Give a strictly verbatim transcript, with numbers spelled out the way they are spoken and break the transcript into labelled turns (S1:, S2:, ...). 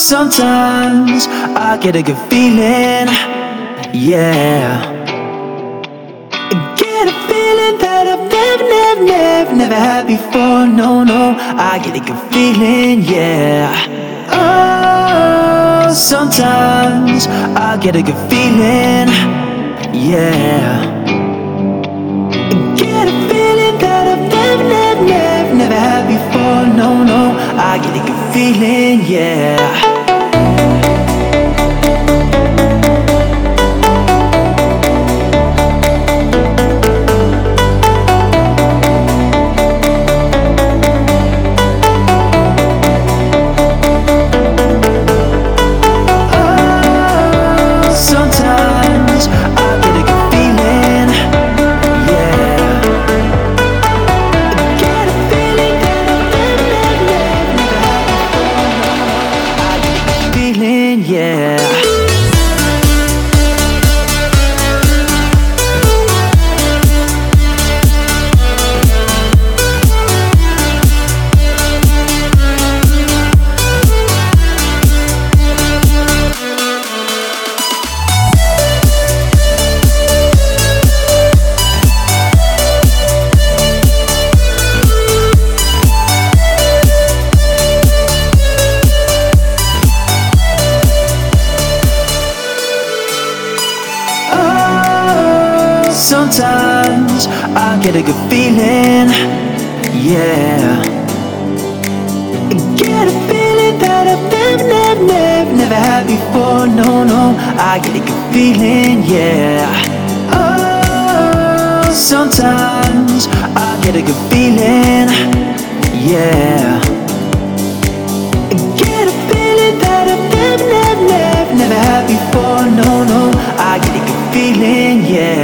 S1: Sometimes I get a good feeling, yeah. I get a feeling that I've never, never, never, never had before. No, no, I get a good feeling, yeah. Oh, sometimes I get a good feeling, yeah. I get a feeling that I've never, never, never, never had before. No, no, I get a good feeling, yeah. Yeah. Sometimes I get a good feeling, yeah. I get a feeling that I've never, never, never, never had before. No, no, I get a good feeling, yeah. Oh, sometimes I get a good feeling, yeah. I get a feeling that I've never, never, never, never had before. No, no, I get a good feeling, yeah.